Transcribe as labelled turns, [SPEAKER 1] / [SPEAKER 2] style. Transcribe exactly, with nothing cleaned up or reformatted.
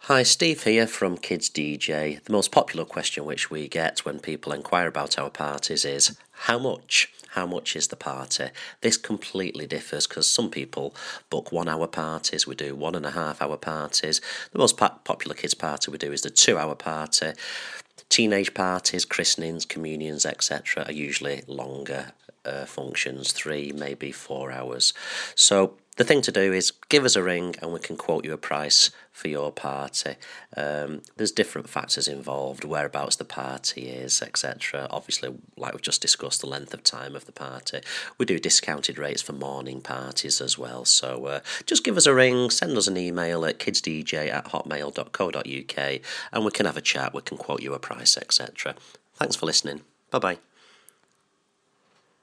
[SPEAKER 1] Hi, Steve here from Kids D J. The most popular question which we get when people inquire about our parties is, how much? How much is the party? This completely differs because some people book one hour parties, we do one and a half hour parties. The most po- popular kids party we do is the two hour party. Teenage parties, christenings, communions, et cetera are usually longer uh, functions, three, maybe four hours. So the thing to do is give us a ring and we can quote you a price for your party. Um, there's different factors involved, whereabouts the party is, et cetera. Obviously, like we've just discussed, the length of time of the party. We do discounted rates for morning parties as well. So uh, just give us a ring, send us an email at kidsdj at hotmail dot co dot uk and we can have a chat, we can quote you a price, et cetera. Thanks for listening. Bye-bye.